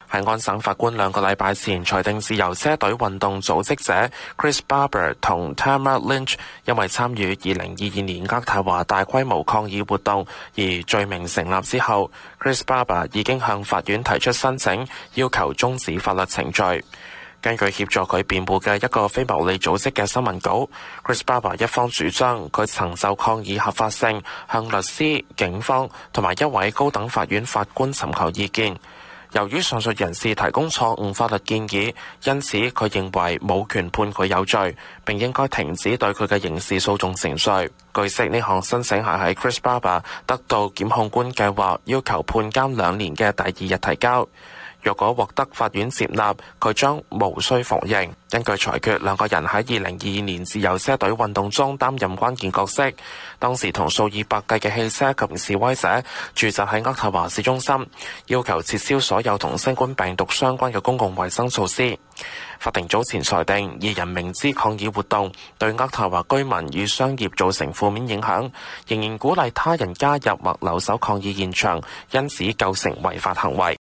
喺安省法官2個禮拜前裁定自由車隊運動組織者 Chris Barber 同 Tamara Lynch 因為參與2022年渥太華大規模抗議活動而罪名成立之後， Chris Barber 已經向法院提出申請，要求終止法律程序。根據協助佢辯護嘅一個非牟利組織嘅新聞稿， Chris Barber 一方主張佢曾就抗議合法性向律師、警方同埋一位高等法院法官尋求意見。由於上述人士提供錯誤法律建議，因此佢認為冇權判佢有罪，並應該停止對佢嘅刑事訴訟程序。據悉，呢項申請係喺 Chris Barber 得到檢控官計劃要求判監2年嘅第2日提交。若果獲得法院接納，佢將無需服刑。根據裁決，兩個人喺2022年自由車隊運動中擔任關鍵角色，當時同數以百計嘅汽車及示威者駐紮喺渥太華市中心，要求撤銷所有同新冠病毒相關嘅公共衛生措施。法庭早前裁定，二人明知抗議活動對渥太華居民與商業造成負面影響，仍然鼓勵他人加入或留守抗議現場，因此構成違法行為。